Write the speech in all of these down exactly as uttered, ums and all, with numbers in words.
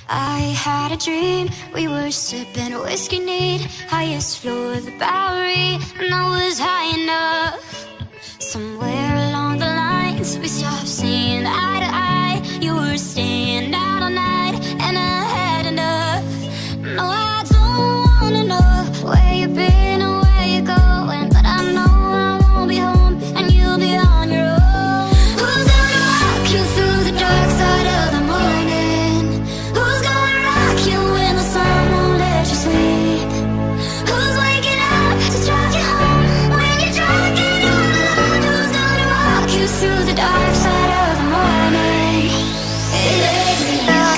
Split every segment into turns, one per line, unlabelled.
I had a dream, we were sipping whiskey neat, highest floor of the Bowery, and I was high enough. Somewhere along the lines, we stopped seeing eye to eye. You were staying out all night, and I had enough. No, I don't wanna know where you've been or where you're going, but I know I won't be home, and you'll be on your own. Who's gonna walk you through the dark side of the morning? Who's gonna rock you when the sun won't let you sleep? Who's waking up to drive you home when you're drunk and all alone? Who's gonna walk you through the dark side of the morning? It ain't me.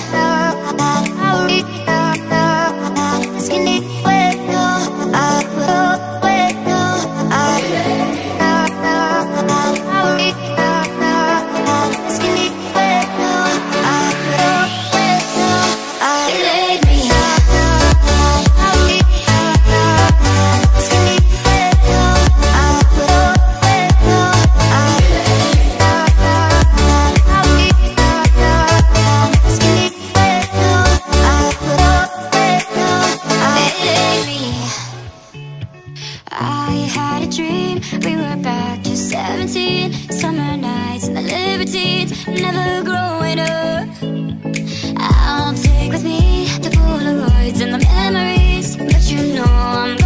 I had a dream, we were back to seventeen, summer nights and the libertines, never growing up. I'll take with me the Polaroids and the memories, but you know I'm